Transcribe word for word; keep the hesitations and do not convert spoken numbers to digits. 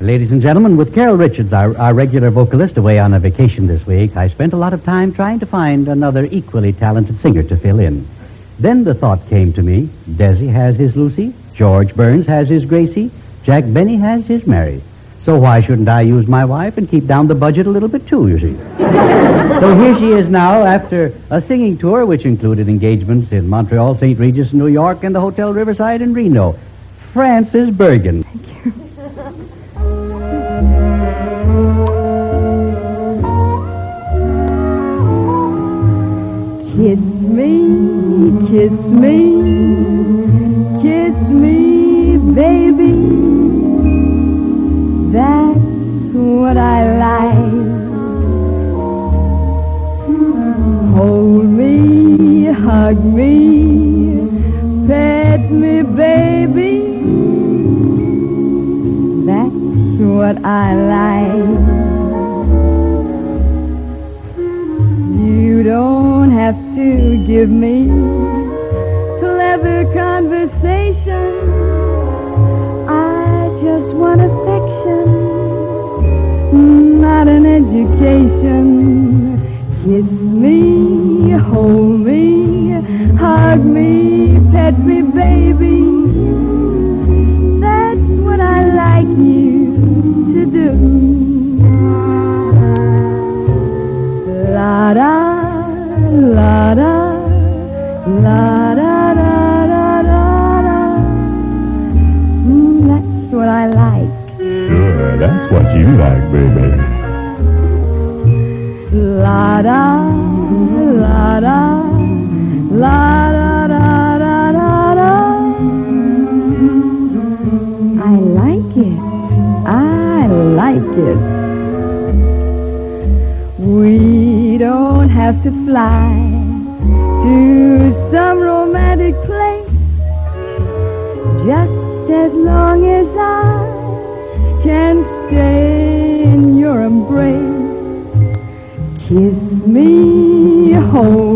Ladies and gentlemen, with Carol Richards, our, our regular vocalist, away on a vacation this week, I spent a lot of time trying to find another equally talented singer to fill in. Then the thought came to me, Desi has his Lucy, George Burns has his Gracie, Jack Benny has his Mary. So why shouldn't I use my wife and keep down the budget a little bit too, you see? So here she is now after a singing tour which included engagements in Montreal, Saint Regis, New York, and the Hotel Riverside in Reno. Frances Bergen. Thank you. Kiss me, kiss me, kiss me, baby. That's what I like. Hold me, hug me, pet me, baby. That's what I like. You don't have to give me clever conversation. I just want affection, not an education. Kiss me, hold me, hug me, pet me, baby. That's what I like you to do. La da, la da, la da da da da da. Mm, that's what I like. Sure, that's what you like, baby. La da, la da, la da da da da da. I like it. I like it. We don't have to fly to some romantic place, just as long as I can stay in your embrace. Kiss me, hold